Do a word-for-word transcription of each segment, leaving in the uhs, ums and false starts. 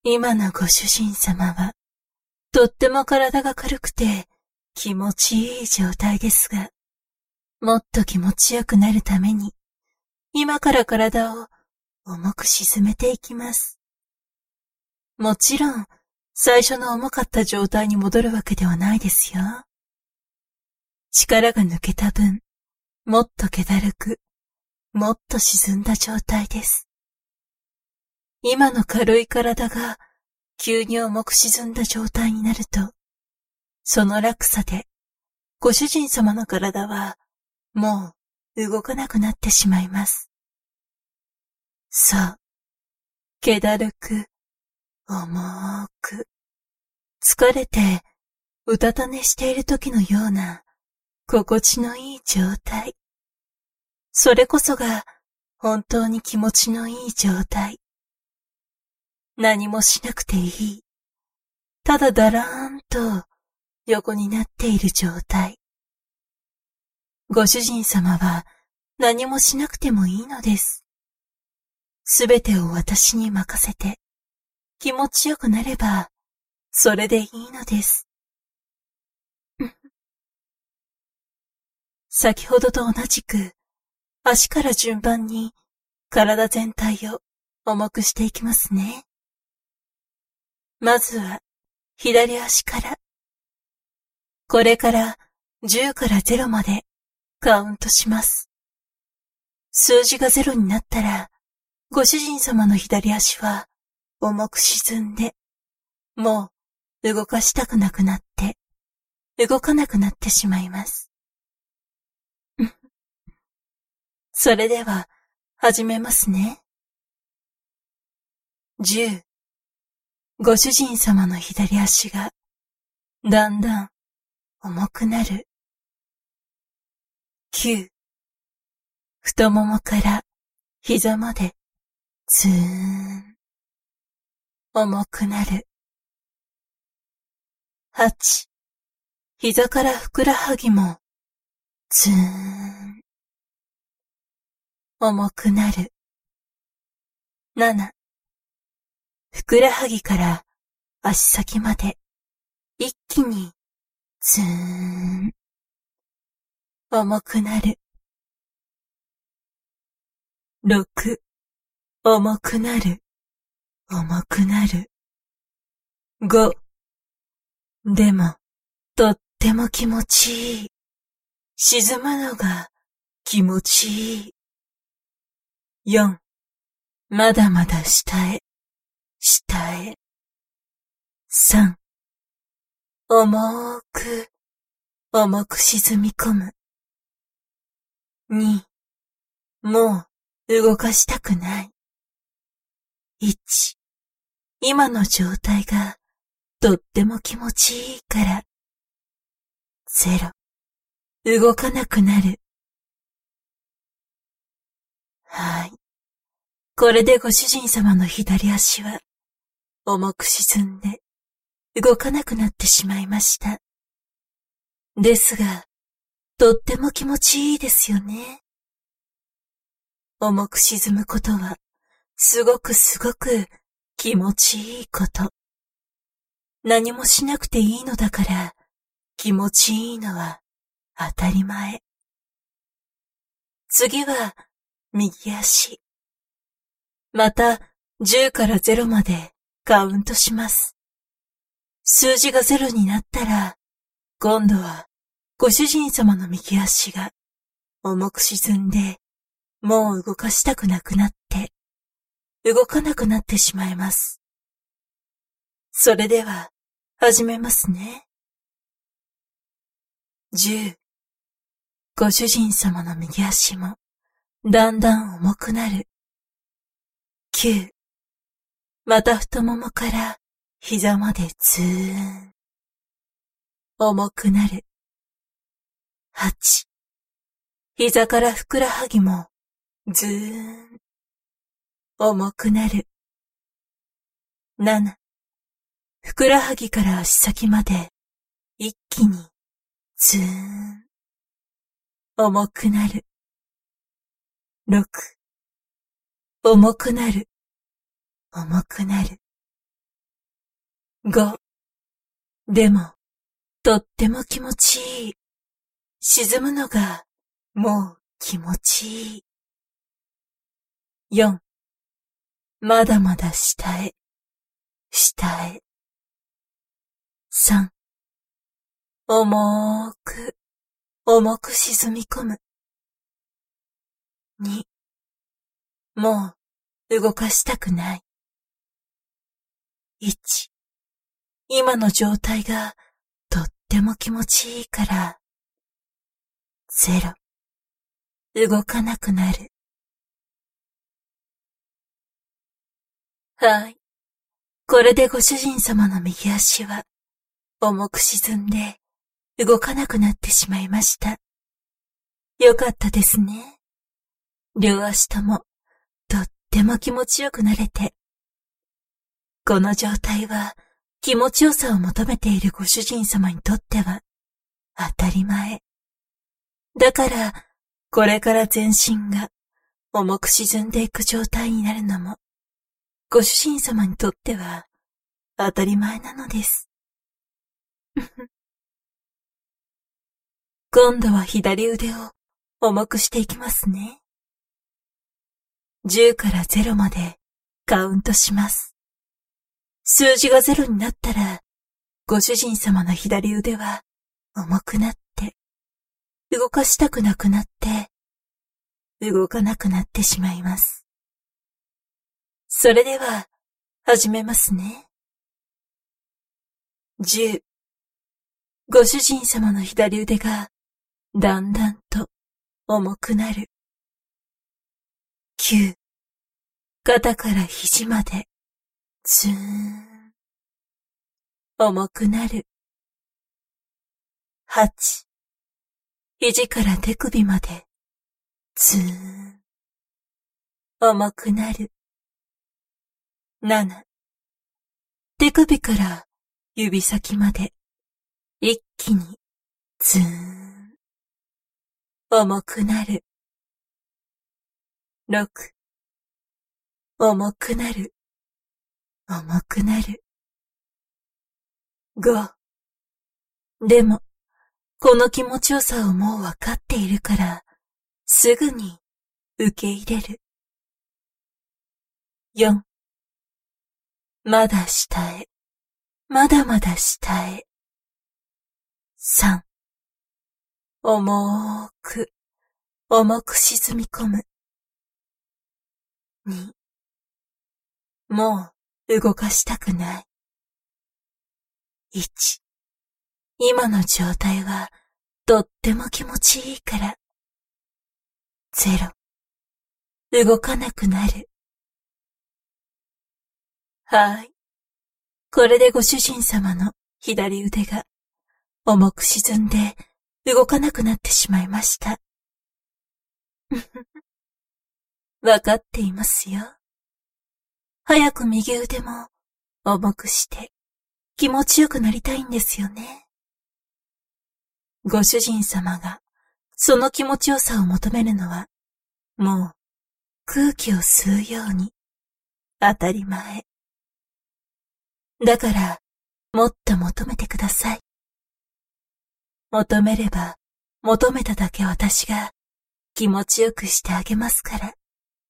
今のご主人様は、とっても体が軽くて気持ちいい状態ですが、もっと気持ちよくなるために、今から体を重く沈めていきます。もちろん、最初の重かった状態に戻るわけではないですよ。力が抜けた分、もっと気だるく、もっと沈んだ状態です。今の軽い体が急に重く沈んだ状態になると、その落差でご主人様の体はもう動かなくなってしまいます。そう、気だるく、重く、疲れてうたた寝している時のような心地のいい状態。それこそが本当に気持ちのいい状態。何もしなくていい。ただだらーんと横になっている状態。ご主人様は何もしなくてもいいのです。すべてを私に任せて気持ちよくなればそれでいいのです。先ほどと同じく足から順番に体全体を重くしていきますね。まずは左足から。これからじゅうからゼロまでカウントします。数字がゼロになったら、ご主人様の左足は重く沈んで、もう動かしたくなくなって、動かなくなってしまいます。それでは始めますね。じゅう、ご主人様の左足がだんだん重くなる。きゅう、太ももから膝までずーん重くなる。はち、膝からふくらはぎもずーん重くなる。なな、ふくらはぎから足先まで一気にずーん重くなる。ろく、重くなる、重くなる。ご、でも、とっても気持ちいい。沈むのが気持ちいい。よん、まだまだ下へ、下へ。さん、重く、重く沈み込む。に、もう動かしたくない。いち、今の状態がとっても気持ちいいから。ゼロ、動かなくなる。はい。これでご主人様の左足は重く沈んで動かなくなってしまいました。ですが、とっても気持ちいいですよね。重く沈むことはすごくすごく気持ちいいこと。何もしなくていいのだから気持ちいいのは当たり前。次は右足。またじゅうからゼロまでカウントします。数字がゼロになったら、今度はご主人様の右足が重く沈んで、もう動かしたくなくなって、動かなくなってしまいます。それでは始めますね。じゅう、ご主人様の右足もだんだん重くなる。きゅう、また太ももから膝までずーん重くなる。はち、膝からふくらはぎもずーん重くなる。なな、ふくらはぎから足先まで一気にずーん重くなる。ろく、重くなる、重くなる。 ご。でも、とっても気持ちいい。沈むのが、もう気持ちいい。よん。まだまだ下へ、下へ。さん。重ーく、重く沈み込む。に。もう、動かしたくない。いち。今の状態が、とっても気持ちいいから、ゼロ。動かなくなる。はい。これでご主人様の右足は、重く沈んで、動かなくなってしまいました。よかったですね。両足とも、とっても気持ちよくなれて。この状態は、気持ちよさを求めているご主人様にとっては、当たり前。だから、これから全身が、重く沈んでいく状態になるのも、ご主人様にとっては、当たり前なのです。今度は左腕を重くしていきますね。じゅうからゼロまでカウントします。数字がゼロになったら、ご主人様の左腕は重くなって、動かしたくなくなって、動かなくなってしまいます。それでは、始めますね。じゅう。ご主人様の左腕が、だんだんと重くなる。きゅう。肩から肘まで、ずーん。重くなる。はち。肘から手首まで、ずーん。重くなる。なな。手首から指先まで、一気に、ずーん。重くなる。ろく。重くなる。重くなる。ご。でも、この気持ちよさをもうわかっているから、すぐに受け入れる。よん。まだ下へ。まだまだ下へ。さん。重ーく、重く沈み込む。に。もう動かしたくない。いち。今の状態はとっても気持ちいいから。ゼロ。動かなくなる。はい。これでご主人様の左腕が重く沈んで動かなくなってしまいました。わかっていますよ。早く右腕も重くして気持ちよくなりたいんですよね。ご主人様がその気持ちよさを求めるのはもう空気を吸うように当たり前。だからもっと求めてください。求めれば求めただけ私が気持ちよくしてあげますから。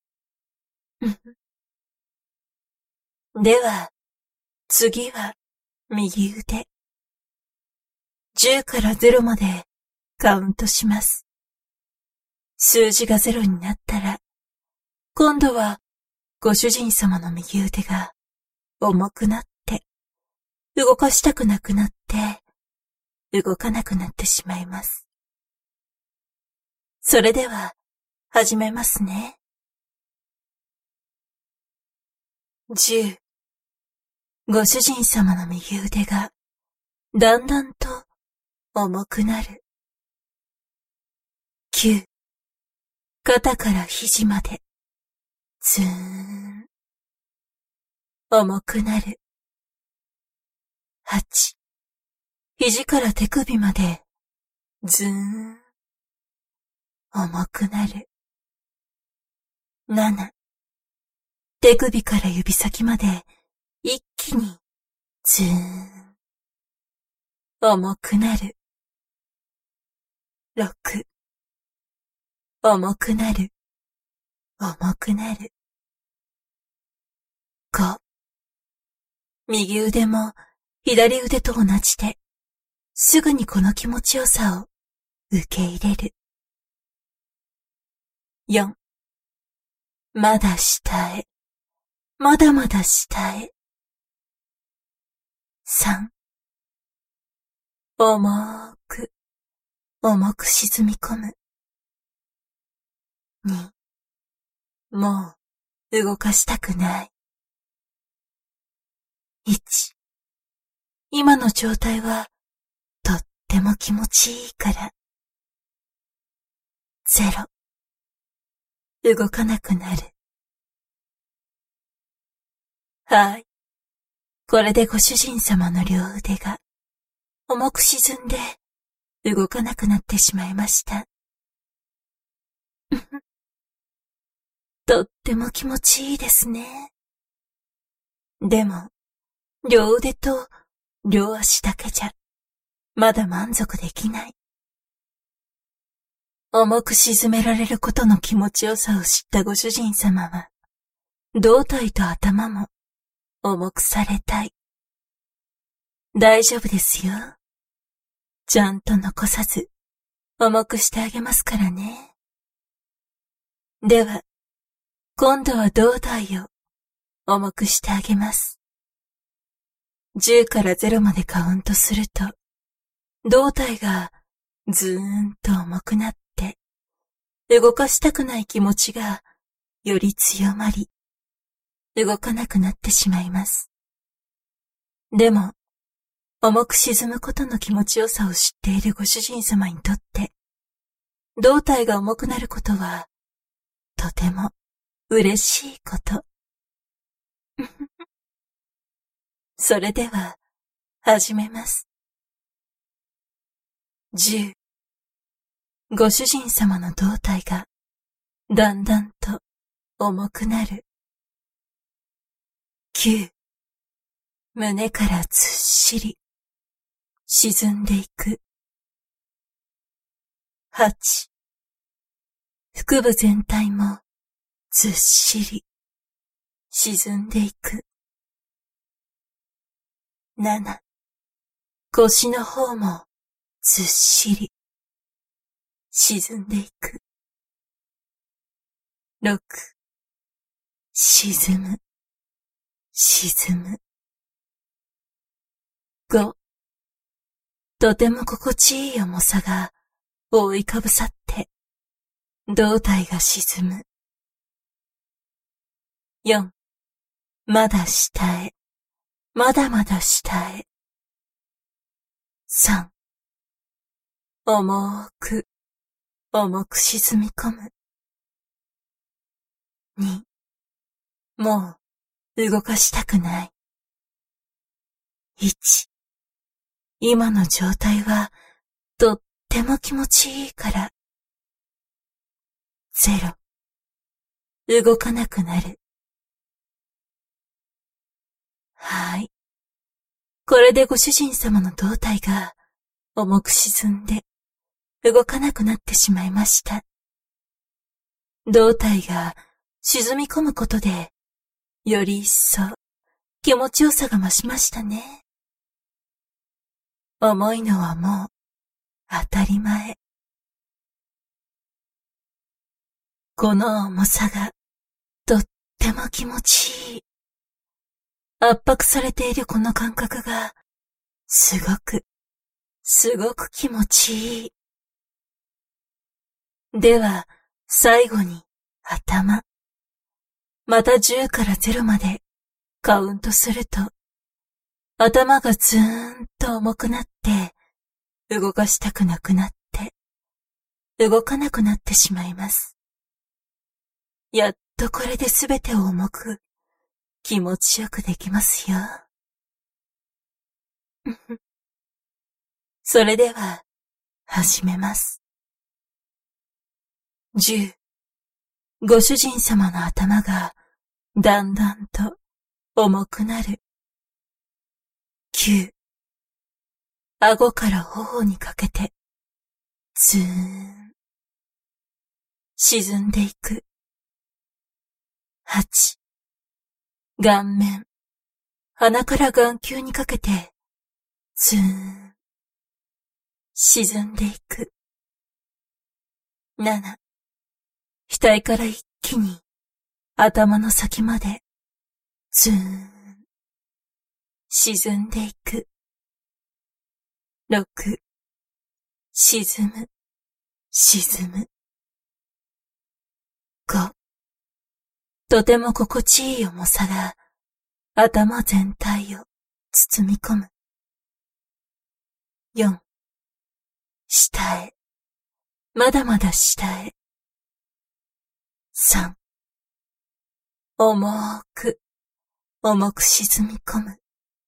では、次は右腕。じゅうからゼロまでカウントします。数字がゼロになったら、今度はご主人様の右腕が重くなって、動かしたくなくなって、動かなくなってしまいます。それでは、始めますね。じゅう。ご主人様の右腕が、だんだんと重くなる。きゅう。肩から肘まで、ずーん。重くなる。はち。肘から手首まで、ずーん。重くなる。なな。手首から指先まで、一気にずーん、重くなる。ろく、重くなる。重くなる。ご、右腕も左腕と同じで、すぐにこの気持ちよさを受け入れる。よん、まだ下へ、まだまだ下へ。さん、重く、重く沈み込む。に、もう動かしたくない。いち、今の状態はとっても気持ちいいから。ゼロ、動かなくなる。はい。これでご主人様の両腕が重く沈んで動かなくなってしまいました。とっても気持ちいいですね。でも、両腕と両足だけじゃ、まだ満足できない。重く沈められることの気持ちよさを知ったご主人様は、胴体と頭も重くされたい。大丈夫ですよ。ちゃんと残さず、重くしてあげますからね。では、今度は胴体を重くしてあげます。じゅうからゼロまでカウントすると、胴体がずーんと重くなって、動かしたくない気持ちがより強まり、動かなくなってしまいます。でも、重く沈むことの気持ちよさを知っているご主人様にとって、胴体が重くなることは、とても嬉しいこと。それでは、始めます。じゅう、ご主人様の胴体が、だんだんと重くなる。きゅう、胸からずっしり、沈んでいく。はち、腹部全体もずっしり沈んでいく。なな、腰の方もずっしり沈んでいく。ろく、沈む、沈む。ご、とても心地いい重さが覆いかぶさって、胴体が沈む。よん、まだ下へ、まだまだ下へ。さん、重く、重く沈み込む。に、もう動かしたくない。いち、今の状態はとっても気持ちいいから。ゼロ、動かなくなる。はい。これでご主人様の胴体が重く沈んで動かなくなってしまいました。胴体が沈み込むことで、より一層気持ちよさが増しましたね。重いのはもう当たり前。この重さがとっても気持ちいい。圧迫されているこの感覚がすごく、すごく気持ちいい。では、最後に頭。またじゅうからゼロまでカウントすると、頭がずーんと重くなって、動かしたくなくなって、動かなくなってしまいます。やっとこれで全てを重く、気持ちよくできますよ。それでは、始めます。じゅう、ご主人様の頭がだんだんと重くなる。 きゅう、顎から頬にかけて、ずーん、沈んでいく。はち、顔面、鼻から眼球にかけて、ずーん、沈んでいく。なな、額から一気に頭の先まで、ずーん、沈んでいく。ろく、沈む、沈む。ご、とても心地いい重さが頭全体を包み込む。よん、下へ、まだまだ下へ。さん、重く、重く沈み込む。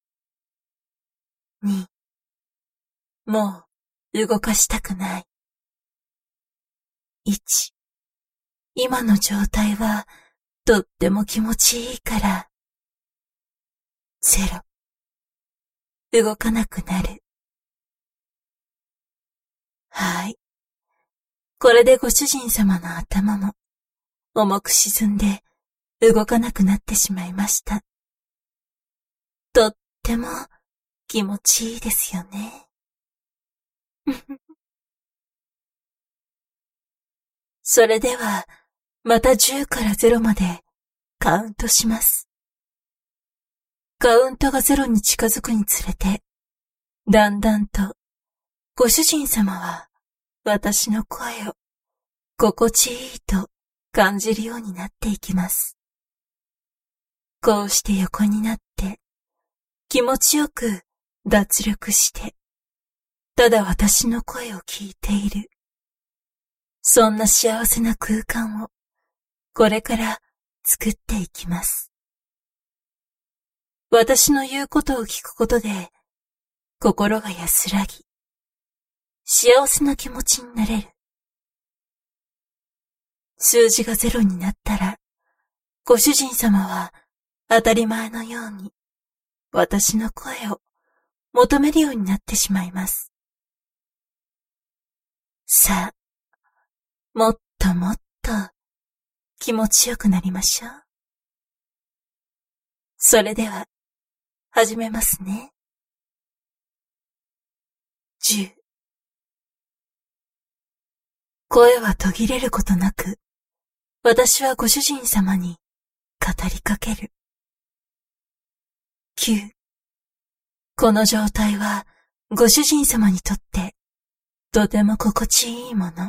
に、もう動かしたくない。いち、今の状態はとっても気持ちいいから。ゼロ、動かなくなる。はい。これでご主人様の頭も重く沈んで動かなくなってしまいました。とっても気持ちいいですよね。それでは、またじゅうからゼロまでカウントします。カウントがゼロに近づくにつれて、だんだんとご主人様は私の声を心地いいと感じるようになっていきます。こうして横になって気持ちよく脱力して、ただ私の声を聞いている。そんな幸せな空間をこれから作っていきます。私の言うことを聞くことで心が安らぎ、幸せな気持ちになれる。数字がゼロになったら、ご主人様は当たり前のように私の声を求めるようになってしまいます。さあ、もっともっと気持ちよくなりましょう。それでは、始めますね。じゅう、声は途切れることなく、私はご主人様に語りかける。きゅう、この状態はご主人様にとってとても心地いいもの。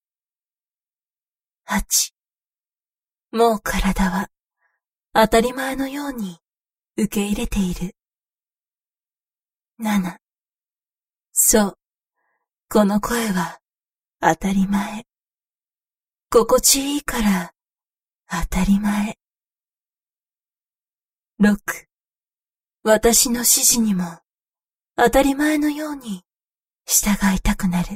はち、もう体は当たり前のように受け入れている。なな、そう、この声は当たり前。心地いいから当たり前。ろく、私の指示にも当たり前のように従いたくなる。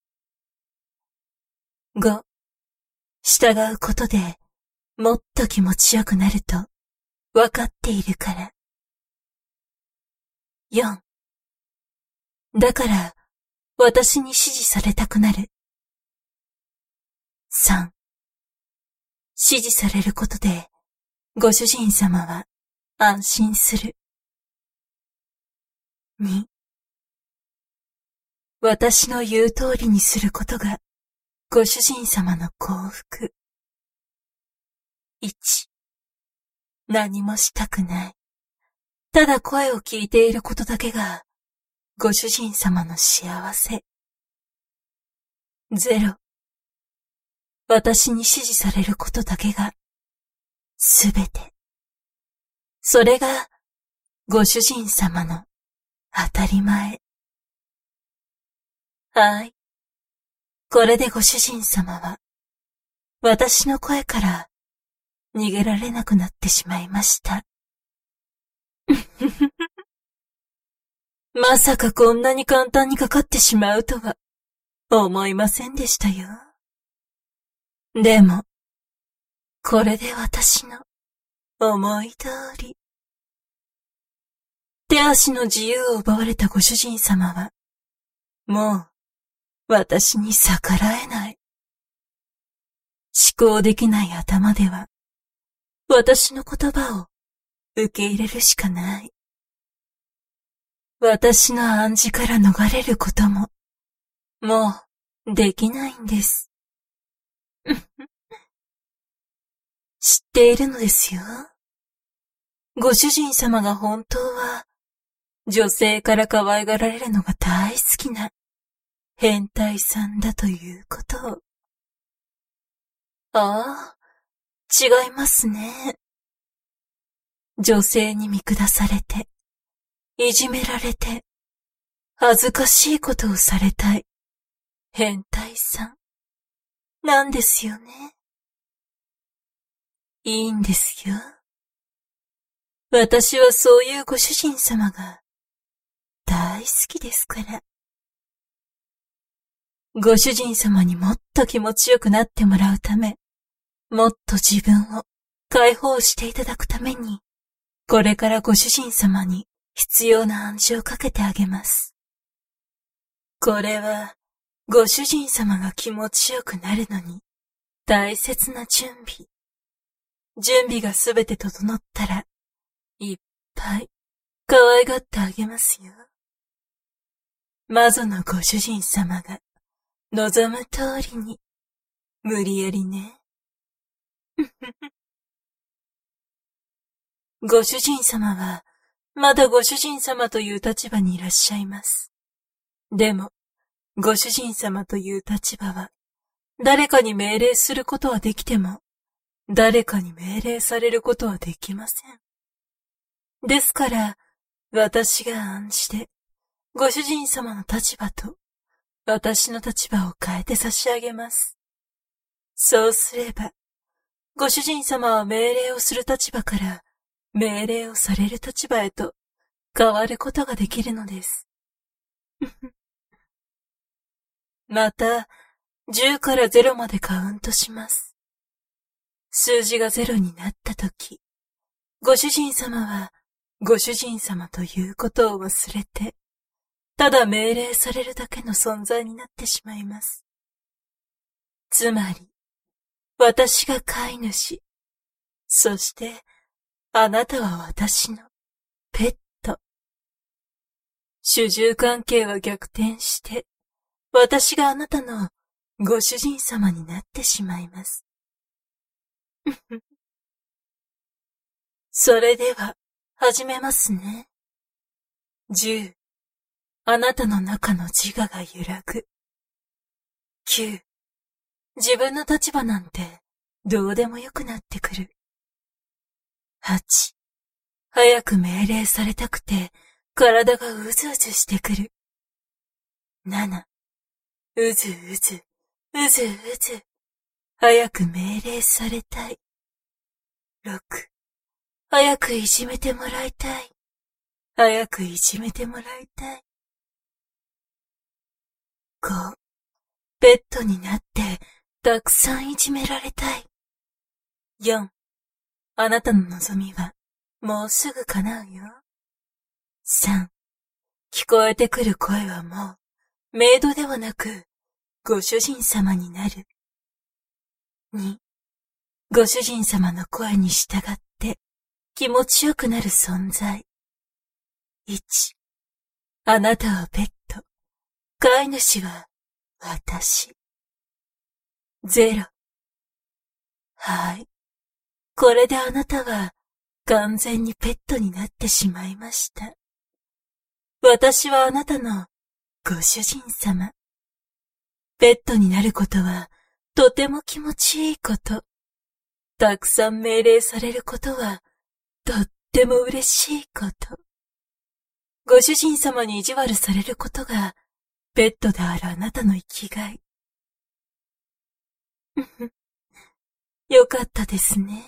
ご、従うことでもっと気持ちよくなると分かっているから。よん、だから私に指示されたくなる。さん、指示されることでご主人様は安心する。に、私の言う通りにすることがご主人様の幸福。いち、何もしたくない。ただ声を聞いていることだけがご主人様の幸せ。ゼロ、私に指示されることだけがすべて。それがご主人様の当たり前。はい。これでご主人様は私の声から逃げられなくなってしまいました。まさかこんなに簡単にかかってしまうとは思いませんでしたよ。でも、これで私の思い通り。 手足の自由を奪われたご主人様は、もう、私に逆らえない。思考できない頭では、私の言葉を受け入れるしかない。私の暗示から逃れることも、もう、できないんです。知っているのですよ。ご主人様が本当は、女性から可愛がられるのが大好きな変態さんだということを。ああ、違いますね。女性に見下されて、いじめられて、恥ずかしいことをされたい変態さんなんですよね。いいんですよ。私はそういうご主人様が大好きですから。ご主人様にもっと気持ちよくなってもらうため、もっと自分を解放していただくために、これからご主人様に必要な暗示をかけてあげます。これは、ご主人様が気持ちよくなるのに、大切な準備。準備がすべて整ったら、いっぱい可愛がってあげますよ。魔女のご主人様が望む通りに、無理やりね。ご主人様は、まだご主人様という立場にいらっしゃいます。でも、ご主人様という立場は、誰かに命令することはできても、誰かに命令されることはできません。ですから、私が暗示で、ご主人様の立場と、私の立場を変えて差し上げます。そうすれば、ご主人様は命令をする立場から、命令をされる立場へと変わることができるのです。また、じゅうからゼロまでカウントします。数字がゼロになったとき、ご主人様は、ご主人様ということを忘れて、ただ命令されるだけの存在になってしまいます。つまり、私が飼い主、そして、あなたは私のペット。主従関係は逆転して、私があなたのご主人様になってしまいます。それでは、始めますね。じゅう、あなたの中の自我が揺らぐ。きゅう、自分の立場なんてどうでもよくなってくる。はち、早く命令されたくて体がうずうずしてくる。なな、うずうず、うずうず、早く命令されたい。ろく、早くいじめてもらいたい。早くいじめてもらいたい。ご、ベッドになってたくさんいじめられたい。よん、あなたの望みはもうすぐ叶うよ。さん、聞こえてくる声はもうメイドではなくご主人様になる。に、ご主人様の声に従って気持ちよくなる存在。いち、あなたはペット。飼い主は私。ゼロ。はい。これであなたは完全にペットになってしまいました。私はあなたのご主人様。ペットになることはとても気持ちいいこと。たくさん命令されることはとっても嬉しいこと。ご主人様に意地悪されることがペットであるあなたの生きがい。よかったですね。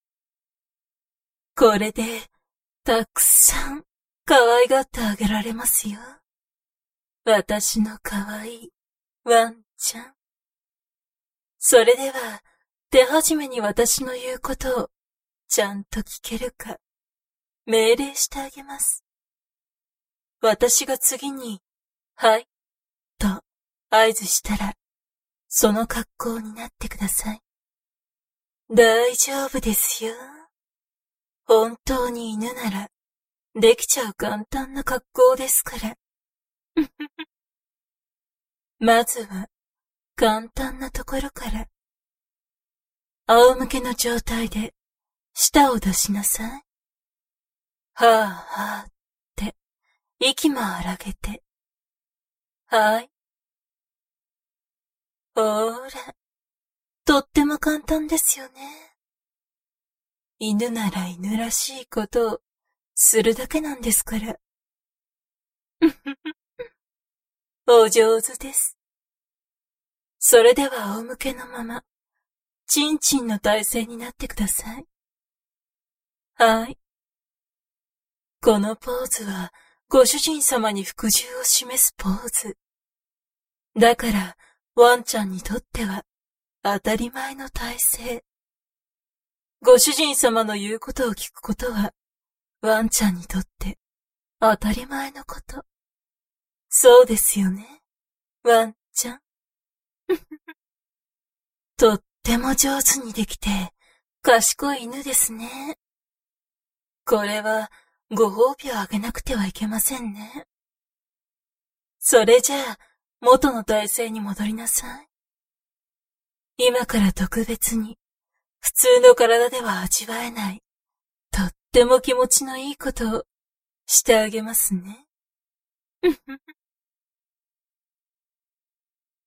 これでたくさん可愛がってあげられますよ。私の可愛いワンちゃん。それでは手始めに私の言うことをちゃんと聞けるか命令してあげます。 私が次に、はい、と合図したら、その格好になってください。大丈夫ですよ。本当に犬なら、できちゃう簡単な格好ですから。まずは、簡単なところから。仰向けの状態で、舌を出しなさい。はぁはぁって、息も荒げて。はい。ほーら、とっても簡単ですよね。犬なら犬らしいことをするだけなんですから。お上手です。それでは仰向けのまま、チンチンの体勢になってください。はい。このポーズは、ご主人様に服従を示すポーズ。だから、ワンちゃんにとっては、当たり前の体勢。ご主人様の言うことを聞くことは、ワンちゃんにとって、当たり前のこと。そうですよね、ワンちゃん。とっても上手にできて、賢い犬ですね。これは、ご褒美をあげなくてはいけませんね。それじゃあ、元の体勢に戻りなさい。今から特別に、普通の体では味わえない、とっても気持ちのいいことをしてあげますね。